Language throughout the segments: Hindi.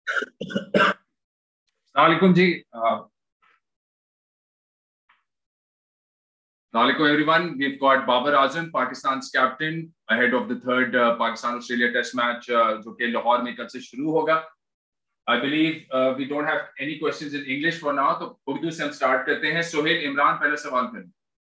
Assalamualaikum ji. Assalamualaikum everyone. We've got Babar Azam, Pakistan's captain, ahead of the third Pakistan-Australia Test match, जो कि लाहौर में कल से शुरू होगा. I believe we don't have any questions in English for now, तो उर्दू से हम स्टार्ट करते हैं. सोहेल इमरान पहला सवाल करें.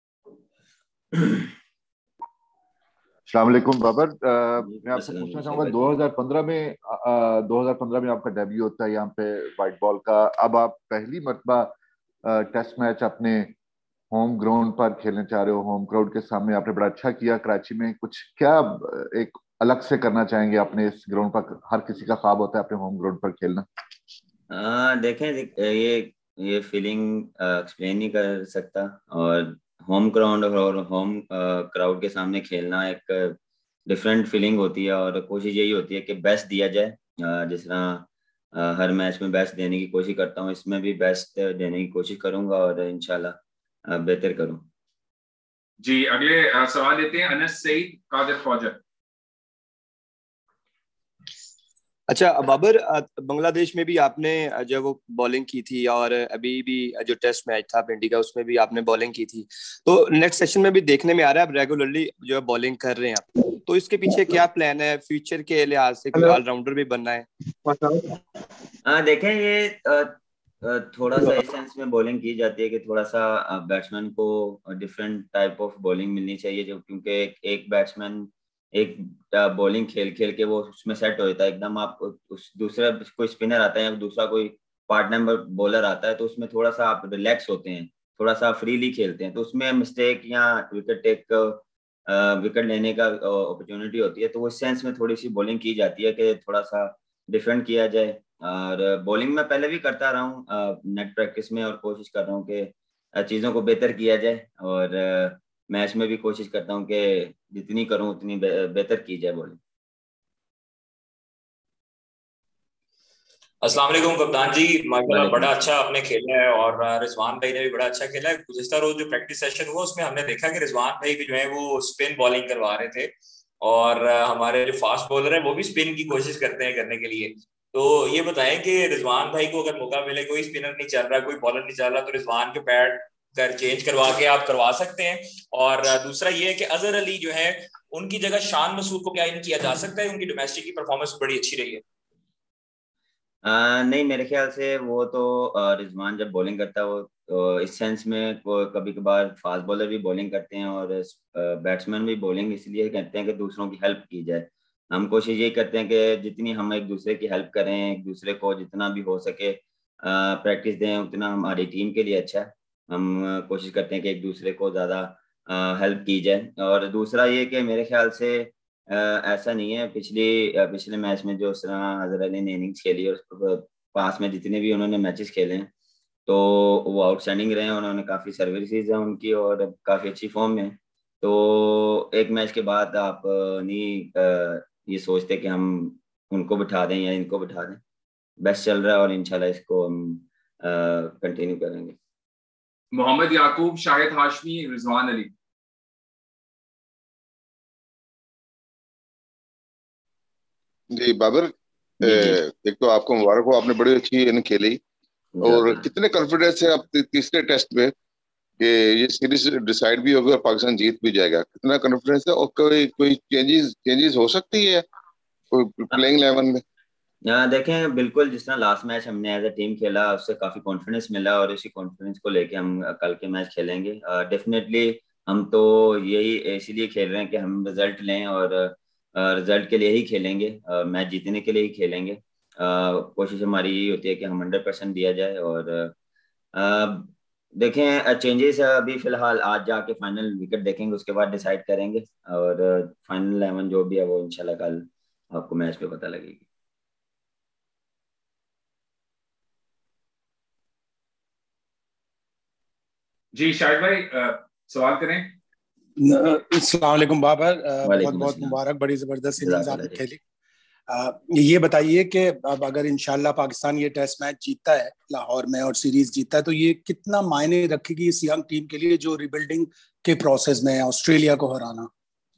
अस्सलाम वालेकुम बाबर, मैं आपसे पूछना चाहूँगा 2015 में आपका डेब्यू होता है यहाँ पे वाइट बॉल का. अब आप पहली मर्तबा टेस्ट मैच अपने होम ग्राउंड पर खेलने चाह रहे हो, होम क्राउड के सामने. आपने बड़ा अच्छा किया कराची में. कुछ क्या एक अलग से करना चाहेंगे अपने इस ग्राउंड पर? हर किसी का ख्वाब होता है अपने होम ग्राउंड पर खेलना. देखें, ये फीलिंग एक्सप्लेन नहीं कर सकता. और होम ग्राउंड और होम क्राउड के सामने खेलना एक डिफरेंट फीलिंग होती है. और कोशिश यही होती है कि बेस्ट दिया जाए. जिस तरह हर मैच में बेस्ट देने की कोशिश करता हूँ, इसमें भी बेस्ट देने की कोशिश करूंगा और इंशाल्लाह बेहतर करूँ. जी, अगले सवाल लेते हैं. अनस सईद, कादिर ख्वाजा. अच्छा बाबर, बांग्लादेश में भी आपने जो वो बॉलिंग की थी और अभी भी जो टेस्ट मैच था पिंडी का उसमें भी आपने बॉलिंग की थी. तो नेक्स्ट सेशन में भी देखने में आ रहा है आप रेगुलरली जो है बॉलिंग कर रहे हैं आप. तो इसके पीछे क्या प्लान है फ्यूचर के लिहाज से? कोई ऑलराउंडर भी बनना है? देखें, ये थोड़ा सा इस सेंस में बॉलिंग की जाती है कि थोड़ा सा बैट्समैन को डिफरेंट टाइप ऑफ बॉलिंग मिलनी चाहिए. जो क्योंकि एक बैट्समैन एक बॉलिंग खेल खेल के वो उसमें सेट हो जाता है एकदम. आप उस दूसरा कोई स्पिनर आता है या दूसरा कोई पार्टनर बॉलर आता है तो उसमें थोड़ा सा आप रिलैक्स होते हैं, थोड़ा सा फ्रीली खेलते हैं. तो उसमें मिस्टेक या विकेट लेने का अपॉर्चुनिटी होती है. तो उस सेंस में थोड़ी सी बॉलिंग की जाती है कि थोड़ा सा डिफरेंट किया जाए. और बॉलिंग में पहले भी करता रहा हूँ नेट प्रैक्टिस में, और कोशिश कर रहा हूँ कि चीज़ों को बेहतर किया जाए. और मैच में भी कोशिश करता हूँ कि जितनी करूँ उतनी बेहतर की जाए बॉलिंग. अस्सलाम वालेकुम कप्तान जी, माशाल्लाह बड़ा अच्छा आपने खेला है और रिजवान भाई ने भी बड़ा अच्छा खेला है. गुज़िश्ता रोज जो प्रैक्टिस सेशन हुआ उसमें हमने देखा कि रिजवान भाई भी जो है वो स्पिन बॉलिंग करवा रहे थे और हमारे जो फास्ट बॉलर है वो भी स्पिन की कोशिश करते हैं करने के लिए. तो ये बताएं कि रिजवान भाई को अगर मौका मिले, कोई स्पिनर नहीं चल रहा, कोई बॉलर नहीं चल रहा, तो रिजवान के पैड कर चेंज करवा के आप करवा सकते हैं. और दूसरा ये है कि अजहर अली जो है उनकी जगह शान मसूद को क्या इन किया जा सकता है? उनकी डोमेस्टिक की परफॉर्मेंस बड़ी अच्छी रही है. नहीं, मेरे ख्याल से वो तो रिजवान जब बॉलिंग करता है वो तो इस सेंस में कभी कभार फास्ट बॉलर भी बॉलिंग करते हैं और बैट्समैन भी बॉलिंग इसलिए करते हैं कि दूसरों की हेल्प की जाए. हम कोशिश यही करते हैं कि जितनी हम एक दूसरे की हेल्प करें, एक दूसरे को जितना भी हो सके प्रैक्टिस दें, उतना हमारी टीम के लिए अच्छा है. हम कोशिश करते हैं कि एक दूसरे को ज़्यादा हेल्प की जाए. और दूसरा ये कि मेरे ख्याल से ऐसा नहीं है. पिछले मैच में जो तरह अजहर अली ने इनिंग्स खेली और पास में जितने भी उन्होंने मैचेस खेले हैं तो वो आउटस्टैंडिंग रहे हैं. उन्होंने काफ़ी सर्विसेज हैं उनकी और काफ़ी अच्छी फॉर्म में. तो एक मैच के बाद आप नहीं ये सोचते कि हम उनको बिठा दें या इनको बिठा दें. बेस्ट चल रहा है और इंशाल्लाह इसको हम कंटिन्यू करेंगे. मोहम्मद याकूब, शाहिद हाशमी, रिजवान अली. जी बाबर, एक तो आपको मुबारक हो, आपने बड़ी अच्छी इनिंग खेली. और कितने कॉन्फिडेंस है आप तीसरे टेस्ट में कि ये सीरीज डिसाइड भी होगी और पाकिस्तान जीत भी जाएगा? कितना कॉन्फिडेंस है? और कोई चेंजेस हो सकती है कोई प्लेइंग 11 में? देखें, बिल्कुल जिस तरह लास्ट मैच हमने एज अ टीम खेला उससे काफी कॉन्फिडेंस मिला और इसी कॉन्फिडेंस को लेके हम कल के मैच खेलेंगे. डेफिनेटली हम तो यही इसीलिए खेल रहे हैं कि हम रिजल्ट लें और रिजल्ट के लिए ही खेलेंगे, मैच जीतने के लिए ही खेलेंगे. कोशिश हमारी यही होती है कि हम 100% दिया जाए. और देखें, चेंजेस अभी फिलहाल आज जाके फाइनल विकेट देखेंगे, उसके बाद डिसाइड करेंगे. और फाइनल 11 जो भी है वो इंशाल्लाह कल आपको मैच पे पता लगेगी. जी शाहिद भाई, सवाल करें. अस्सलाम वालेकुम बाबर, बहुत बहुत मुबारक, बड़ी जबरदस्त इनिंग्स आपने खेली. ये बताइए कि अब अगर इंशाल्लाह पाकिस्तान ये टेस्ट मैच जीतता है लाहौर में और सीरीज जीतता है तो ये कितना मायने रखेगी इस यंग टीम के लिए जो रिबिल्डिंग के प्रोसेस में है ऑस्ट्रेलिया को हराना?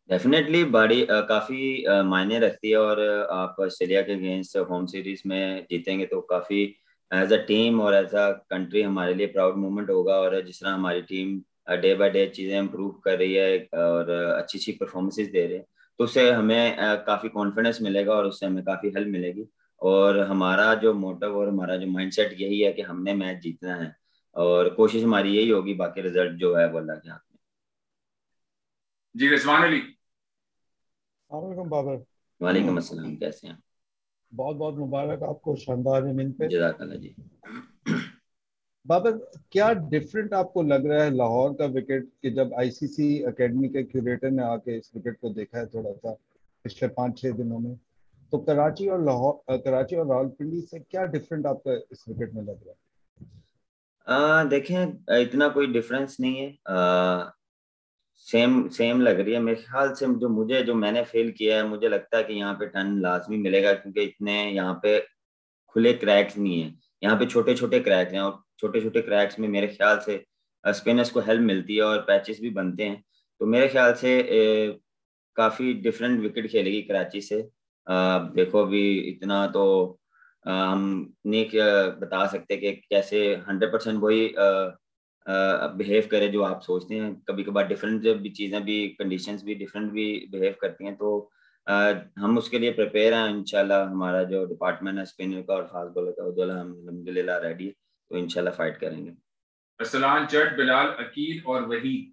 डेफिनेटली बड़ी काफी मायने रखती है। और आप ऑस्ट्रेलिया के अगेंस्ट होम सीरीज में जीतेंगे तो काफी एज अ टीम और एज अ कंट्री हमारे लिए प्राउड मोमेंट होगा। और जिस तरह हमारी टीम डे बाय डे चीजें इम्प्रूव कर रही है और अच्छी अच्छी परफॉर्मेंसेस दे रहे हैं, तो उससे हमें काफी कॉन्फिडेंस मिलेगा और उससे हमें काफी हेल्प मिलेगी। और हमारा जो मोटिव और हमारा जो माइंडसेट यही है कि हमने मैच जीतना है और कोशिश हमारी यही होगी, बाकी रिजल्ट जो है वो अल्लाह के हाथ में। जी रिजवान अली। वालेकुम बाबर। वालेकुम अस्सलाम, कैसे हैं? बहुत बहुत मुबारक आपको शानदार इनिंग पे। जज़ाकल्लाह जी। बाबर, क्या डिफरेंट आपको लग रहा है लाहौर का विकेट कि जब आईसीसी एकेडमी के क्यूरेटर ने आके इस विकेट को देखा है थोड़ा सा पिछले 5-6 दिनों में, तो कराची और रावलपिंडी से क्या डिफरेंट आपको इस विकेट में लग रहा है? देखें, इतना कोई डिफरेंस नहीं है। सेम सेम लग रही है मेरे ख्याल से। जो मैंने फील किया है, मुझे लगता है कि यहाँ पे टर्न लाजमी मिलेगा, क्योंकि इतने यहाँ पे खुले क्रैक्स नहीं है, यहाँ पे छोटे छोटे क्रैक्स हैं। और छोटे छोटे क्रैक्स में मेरे ख्याल से स्पिनर्स को हेल्प मिलती है और पैचेस भी बनते हैं। तो मेरे ख्याल से काफी डिफरेंट विकेट खेलेगी कराची से। देखो अभी इतना तो हम नहीं बता सकते कि कैसे 100% वही बिहेव करे जो आप सोचते हैं। कभी कभार डिफरेंट भी चीज़ें भी, कंडीशंस भी डिफरेंट भी बिहेव करती हैं। तो हम उसके लिए प्रिपेयर हैं इंशाल्लाह। हमारा जो डिपार्टमेंट है स्पिनर का और फास्ट बॉलर का, वो हम अल्हम्दुलिल्लाह रेडी है, तो इंशाल्लाह फाइट करेंगे। अरसलान जट, बिलाल, अकील और वहीद।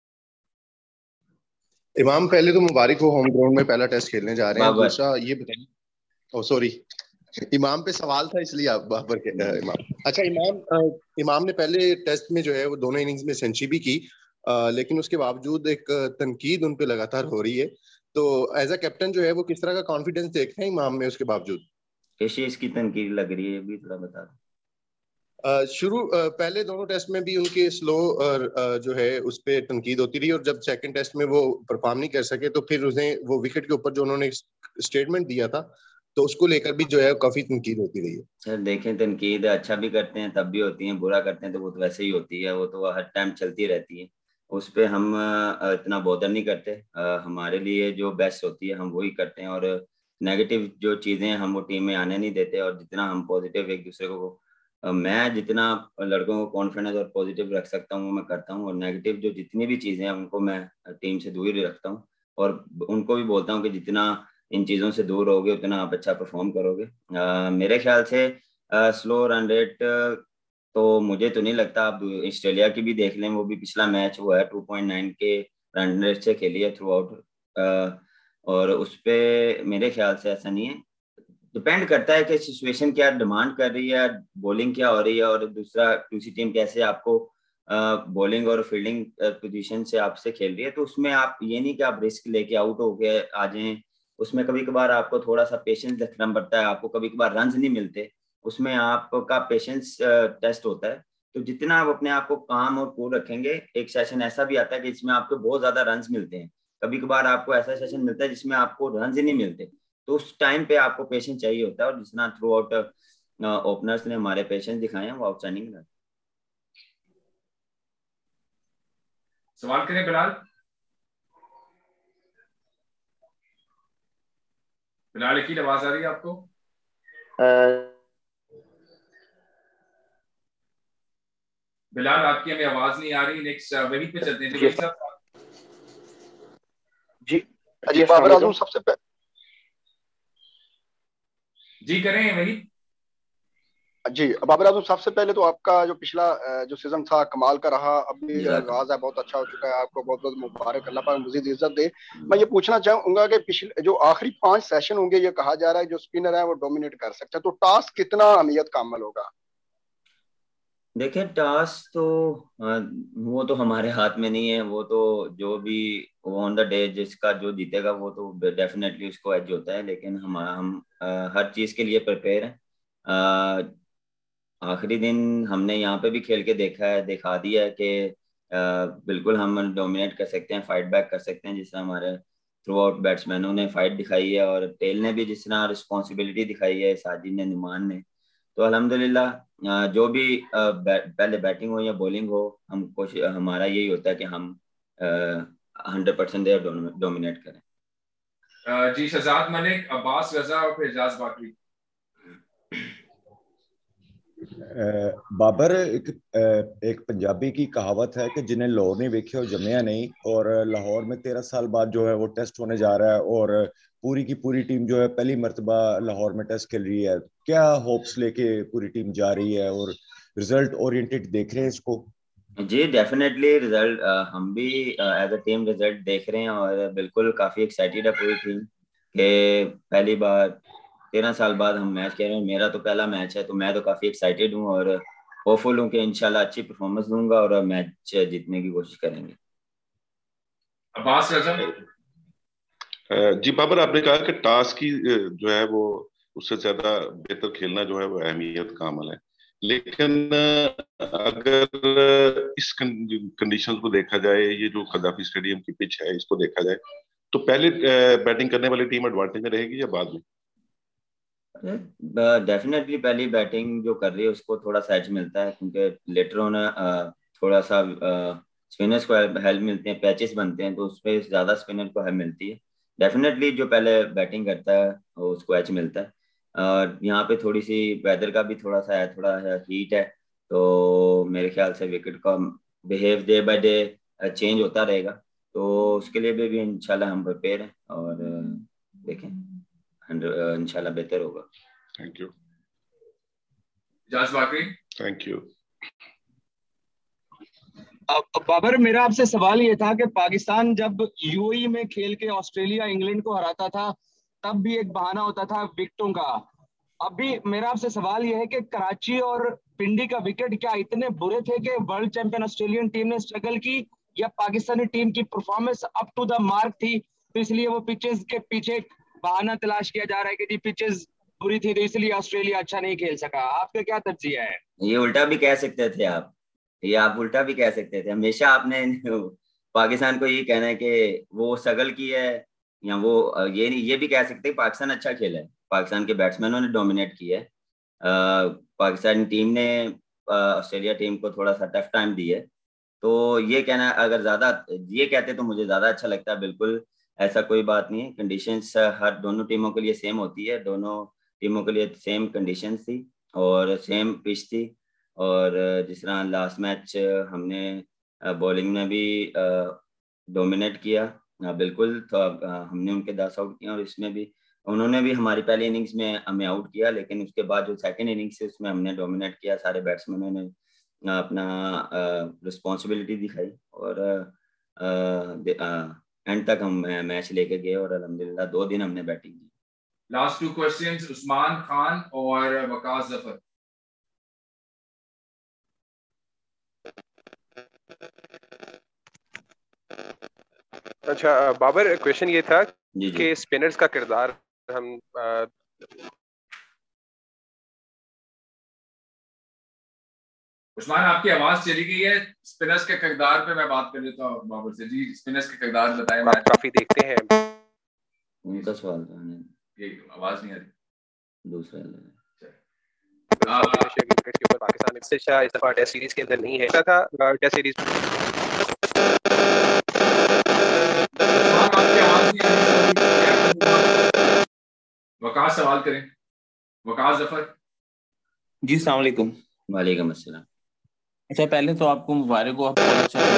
इमाम, पहले तो मुबारक हो, होम ग्राउंड में पहला टेस्ट खेलने जा रहे हैं। दूसरा ये बताइए, ओ सॉरी, इमाम पे सवाल था इसलिए आप बाबर के इमाम। अच्छा इमाम ने पहले टेस्ट में जो है वो दोनों इनिंग्स में सेंचुरी भी की, लेकिन उसके बावजूद एक तनकीद उन पे लगातार हो रही है। तो एज अ कैप्टन जो है वो किस तरह का कॉन्फिडेंस देखते हैं इमाम में उसके बावजूद? कैसे इसकी तनकीद लग रही है, भी थोड़ा बता दो। पहले दोनों टेस्ट में भी उनके स्लो जो है उस पर तनकीद होती रही, और जब सेकंड टेस्ट में वो परफॉर्म नहीं कर सके तो फिर उन्हें वो विकेट के ऊपर जो उन्होंने स्टेटमेंट दिया था तो उसको लेकर भी जो है काफी तनकीद होती रही है। सर देखें, तनकीद अच्छा भी करते हैं तब भी होती है, बुरा करते हैं तो वो तो वैसे ही होती है, वो तो हर टाइम चलती रहती है। उस पर हम इतना बॉदर नहीं करते। हमारे लिए जो बेस्ट होती है हम वही करते हैं, और नेगेटिव जो चीज़ें हैं हम वो टीम में आने नहीं देते। और जितना हम पॉजिटिव एक दूसरे को मैं जितना लड़कों को कॉन्फिडेंस और पॉजिटिव रख सकता हूँ वो मैं करता हूँ। और नेगेटिव जो जितनी भी चीज़ें हैं उनको मैं टीम से दूर ही रखता हूँ, और उनको भी बोलता हूँ कि जितना इन चीज़ों से दूर रहोगे उतना आप अच्छा परफॉर्म करोगे। मेरे ख्याल से स्लो रन रेट तो मुझे तो नहीं लगता। आप ऑस्ट्रेलिया की भी देख लें, वो भी पिछला मैच वो है 2.9 के रन रेट से खेली है थ्रू आउट। और उस पर मेरे ख्याल से ऐसा नहीं है। डिपेंड करता है कि सिचुएशन क्या डिमांड कर रही है, बॉलिंग क्या हो रही है, और दूसरी टीम कैसे आपको बॉलिंग और फील्डिंग पोजीशन से आपसे खेल रही है। तो उसमें आप ये नहीं कि आप रिस्क लेके आउट हो गए आ जाएं। उसमें कभी कभार आपको थोड़ा सा पेशेंस रखना पड़ता है, आपको कभी कभार रन नहीं मिलते, उसमें आपका पेशेंस टेस्ट होता है। तो जितना आप अपने आप को काम और कूल रखेंगे, एक सेशन ऐसा भी आता है कि जिसमें आपको बहुत ज्यादा रन मिलते हैं, कभी कभार आपको ऐसा सेशन मिलता है जिसमें आपको रन ही नहीं मिलते। तो उस टाइम पे आपको पेशेंस चाहिए होता है, और जितना थ्रू आउट ओपनर्स ने हमारे पेशेंस दिखाए हैं वो आउटस्टैंडिंग है। सवाल करें बिलाल। बिलाल की आवाज आ रही है आपको? बिलाल आपकी हमें आवाज नहीं आ रही। नेक्स्ट वहीद पे चलते हैं। जी बाबर आजम सबसे पहले जी करें वहीद। जी बाबर आजम सबसे पहले तो आपका जो पिछला जो सीजन था कमाल का रहा, अभी आगाज है बहुत अच्छा हो चुका है, आपको बहुत बहुत मुबारक, अल्लाह पाक मजीद इज्जत दे। मैं ये पूछना चाहूंगा कि पिछले जो आखिरी 5 सेशन होंगे, ये कहा जा रहा है जो स्पिनर है वो डोमिनेट कर सकता है, तो टास्क कितना अहमियत का अमल होगा? देखिए टास्क तो वो तो हमारे हाथ में नहीं है। वो तो जो भी ऑन द डे जिसका जो जीतेगा वो तो डेफिनेटली उसको एज होता है। लेकिन हम हर चीज के लिए प्रिपेयर हैं। आखिरी दिन हमने यहाँ पे भी खेल के दिखा दिया है कि बिल्कुल हम डोमिनेट कर सकते हैं, फाइट बैक कर सकते हैं, जिस तरह हमारे थ्रू आउट बैट्समैनों ने फाइट दिखाई है और टेल ने भी जिस तरह रिस्पॉन्सिबिलिटी दिखाई है, साजिद ने, नुमान ने। तो अल्हम्दुलिल्लाह जो भी पहले बैटिंग हो या बॉलिंग हो, हम कोशिश हमारा यही होता है कि हम 100% दे डोमिनेट करें। जी शहजाद मलिक, अब्बास रजा और फिर एजाज बाकरी। बाबर, एक पंजाबी की कहावत है कि जिन्हें लाहौर नहीं वेखे हो जमया नहीं, और लाहौर में 13 साल बाद जो है वो टेस्ट होने जा रहा है, और पूरी की पूरी टीम जो है पहली मर्तबा लाहौर में टेस्ट खेल रही है। क्या होप्स लेके पूरी टीम जा रही है, और रिजल्ट ओरिएंटेड देख रहे हैं इसको? जी डेफिनेटली रिजल्ट, हम भी एज अ टीम रिजल्ट देख रहे हैं, और बिल्कुल काफी एक्साइटेड है पूरी टीम के पहली बार 13 साल बाद हम मैच खेल रहे हैं। मेरा तो पहला मैच है, तो मैं तो काफी एक्साइटेड हूँ और होपफुल हूँ कि इंशाल्लाह अच्छी परफॉर्मेंस दूंगा और मैच जीतने की कोशिश करेंगे। अब्बास रजा। जी बाबर, आपने कहा कि टास्क की जो है वो उससे ज्यादा बेहतर खेलना जो है वो अहमियत का अमल है, लेकिन अगर इस कंडीशंस को देखा जाए, ये जो खदाफी स्टेडियम की पिच है इसको देखा जाए, तो पहले बैटिंग करने वाली टीम एडवांटेज में रहेगी या बाद में? डेफिनेटली पहली बैटिंग जो कर रही है उसको थोड़ा सा एज मिलता है, क्योंकि लेटर ऑन थोड़ा सा स्पिनर्स को हेल्प मिलते हैं, पैचेस बनते हैं, तो उस पर ज्यादा स्पिनर को हेल्प मिलती है। डेफिनेटली जो पहले बैटिंग करता है उसको एज मिलता है। और यहाँ पे थोड़ी सी वेदर का भी थोड़ा सा है, थोड़ा हीट है, तो मेरे ख्याल से विकेट का behave day by day change होता रहेगा, तो उसके लिए भी इंशाल्लाह हम प्रिपेयर हैं और देखें इंशाल्लाह बेहतर होगा। Thank you. एजाज बाकरी। Thank you. बाबर, मेरा आपसे सवाल ये था कि पाकिस्तान जब यूएई में खेल के ऑस्ट्रेलिया इंग्लैंड को हराता था तब भी एक बहाना होता था विकेटों का। अभी मेरा आपसे सवाल यह है कि कराची और पिंडी का विकेट क्या इतने बुरे थे कि वर्ल्ड चैंपियन ऑस्ट्रेलियन टीम ने स्ट्रगल की, या पाकिस्तानी टीम की performance up to the mark थी तो इसलिए वो पिचेस के पीछे बहाना तलाश किया जा रहा है कि जी पिचेस बुरी थी तो इसलिए ऑस्ट्रेलिया अच्छा नहीं खेल सका? आपका क्या तज्जिया है? ये उल्टा भी कह सकते थे आप, ये आप उल्टा भी कह सकते थे। हमेशा आपने पाकिस्तान को ये कहना है कि वो स्ट्रगल की है, या वो ये भी कह सकते हैं पाकिस्तान अच्छा खेला है, पाकिस्तान के बैट्समैनों ने डोमिनेट किया है। पाकिस्तान टीम ने ऑस्ट्रेलिया टीम को थोड़ा सा टफ टाइम दी है, तो ये कहना अगर ज्यादा ये कहते तो मुझे ज्यादा अच्छा लगता है। बिल्कुल ऐसा कोई बात नहीं है, कंडीशंस हर दोनों टीमों के लिए सेम होती है, दोनों टीमों के लिए सेम कंडीशंस थी और सेम पिच थी। और जिस तरह लास्ट मैच हमने बॉलिंग में भी डोमिनेट किया, बिल्कुल, तो हमने उनके 10 आउट किया और इसमें भी उन्होंने भी हमारी पहली इनिंग्स में हमें आउट किया, लेकिन उसके बाद जो सेकंड इनिंग्स है उसमें हमने डोमिनेट किया, सारे बैट्समैनों ने अपना रिस्पॉन्सिबिलिटी दिखाई और एंड तक हम मैच लेके गए और अल्हम्दुलिल्लाह 2 दिन हमने बैटिंग की। लास्ट 2 क्वेश्चंस, उस्मान खान और वकास जफर। अच्छा बाबर, क्वेश्चन ये था कि स्पिनर्स का किरदार हम उस्मान आपकी आवाज चली गई है, स्पिनर्स के किरदार पे मैं बात कर लेता हूँ बाबर से। जी स्पिनर्स के किरदार बताएं। आप काफी देखते हैं। उनका सवाल था, ये आवाज नहीं आ रही। दूसरा विकेट के ऊपर पाकिस्तान इस दफा टेस्ट सीरीज के अंदर नहीं है, था टेस्ट सीरीज वकास सवाल करें। वकास जफर। जी अस्सलाम वालेकुम। वालेकुम अस्सलाम। अच्छा, पहले तो आपको मुबारक हो, आप बहुत अच्छा।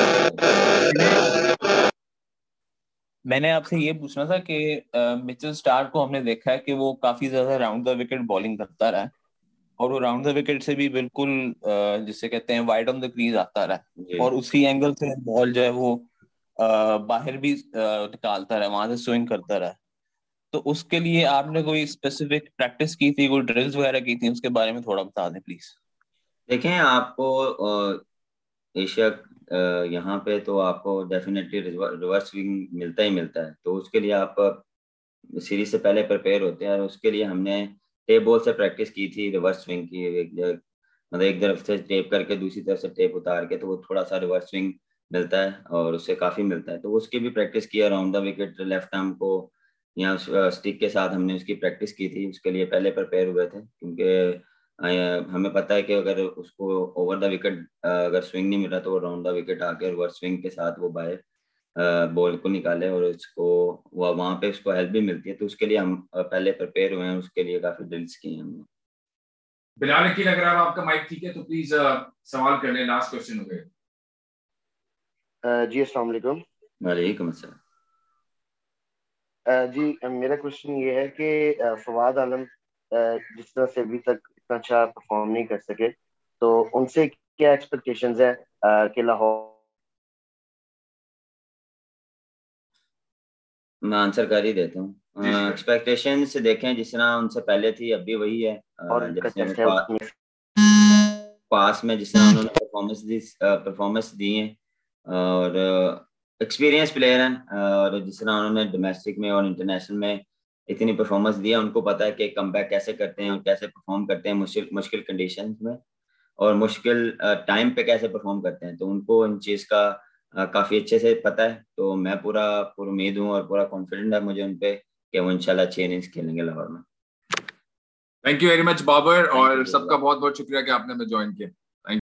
मैंने आपसे ये पूछना था कि मिचेल स्टार्क को हमने देखा है कि वो काफी ज्यादा राउंड द विकेट बॉलिंग करता रहा है, और वो राउंड द विकेट से भी बिल्कुल जिसे कहते हैं वाइड ऑन द क्रीज आता रहा है, और उसी एंगल से बॉल जो है वो बाहर भी निकालता रहा, वहां से स्विंग करता रहा। तो उसके लिए आपने कोई स्पेसिफिक प्रैक्टिस की थी, कोई ड्रिल्स वगैरह की थी? उसके बारे में थोड़ा बता दें प्लीज। देखें, आपको एशिया यहाँ पे तो आपको डेफिनेटली रिवर्स स्विंग मिलता ही मिलता है, तो उसके लिए आप सीरीज से पहले प्रिपेयर होते हैं, और उसके लिए हमने टेप बॉल से प्रैक्टिस की थी रिवर्स स्विंग की। मतलब एक तरफ से टेप करके दूसरी तरफ से टेप उतार के, तो वो थोड़ा सा रिवर्स स्विंग मिलता है और उससे काफी मिलता है, तो उसकी भी प्रैक्टिस किया। Round the wicket left arm को या स्टिक के साथ हमने उसकी प्रैक्टिस की थी, उसके लिए पहले प्रिपेयर हुए थे, क्योंकि हमें पता है कि अगर उसको ओवर द विकेट अगर स्विंग नहीं मिला तो वो राउंड द विकेट आके रिवर्स स्विंग के साथ वो बाहर बॉल को निकाले और उसको वहाँ पे उसको हेल्प भी मिलती है, तो उसके लिए हम पहले प्रिपेयर हुए हैं, उसके लिए काफी ड्रिल्स किए हैं हमने। बिलाल अकील, अगर आपका माइक ठीक है तो प्लीज सवाल कर लें, लास्ट क्वेश्चन हो गए। जी अस्सलाम वालेकुम। वालेकुम अस्सलाम। जी मेरा क्वेश्चन ये है कि फवाद आलम जिस तरह से अभी तक इतना अच्छा परफॉर्म नहीं कर सके, तो उनसे क्या एक्सपेक्टेशंस है कि लाहौर? मैं आंसर कर ही देता हूँ। एक्सपेक्टेशन से देखें जिस तरह उनसे पहले थी अभी वही है। जैसे पास में जिस तरह उन्होंने परफॉर्मेंस दी है और एक्सपीरियंस प्लेयर हैं, और जिस तरह उन्होंने डोमेस्टिक में और इंटरनेशनल में इतनी परफॉर्मेंस दी है, उनको पता है कि कमबैक कैसे करते हैं और कैसे परफॉर्म करते हैं मुश्किल कंडीशंस में और मुश्किल टाइम पे कैसे परफॉर्म करते हैं, तो उनको इन चीज़ का काफ़ी अच्छे से पता है। तो मैं पूरा उम्मीद हूँ और पूरा कॉन्फिडेंट है मुझे उन पे कि वो इंशाल्लाह अच्छे इनिंग्स खेलेंगे लाहौर में। Thank you very much Babar, और सबका बहुत बहुत शुक्रिया कि आपने हमें ज्वाइन किया।